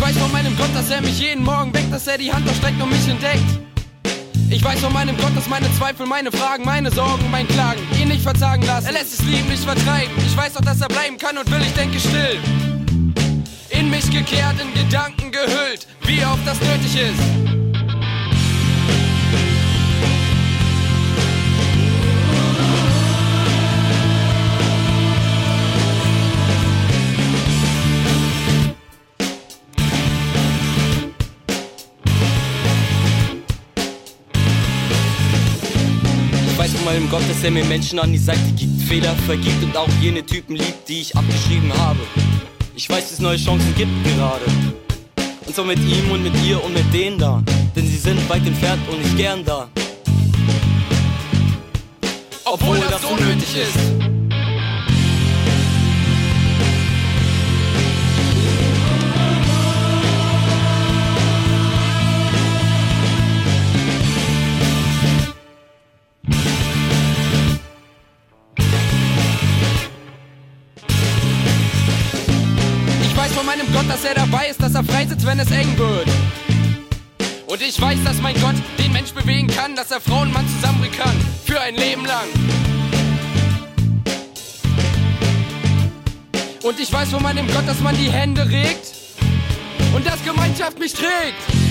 weiß von meinem Gott, dass er mich jeden Morgen weckt, dass er die Hand ausstreckt und mich entdeckt. Ich weiß von meinem Gott, dass meine Zweifel, meine Fragen, meine Sorgen, mein Klagen ihn nicht verzagen lassen. Er lässt es lieben, nicht vertreiben. Ich weiß auch, dass er bleiben kann und will, ich denke still. In mich gekehrt, in Gedanken gehüllt, wie oft das nötig ist. Ich weiß von meinem Gott, dass er mir Menschen an die Seite gibt, Fehler vergibt und auch jene Typen liebt, die ich abgeschrieben habe. Ich weiß, dass es neue Chancen gibt gerade. Und zwar mit ihm und mit ihr und mit denen da. Denn sie sind weit entfernt und nicht gern da. Obwohl das so nötig ist. Von meinem Gott, dass er dabei ist, dass er freisitzt, wenn es eng wird. Und ich weiß, dass mein Gott den Mensch bewegen kann, dass er Frau und Mann zusammenbringen kann, für ein Leben lang. Und ich weiß von meinem Gott, dass man die Hände regt und dass Gemeinschaft mich trägt.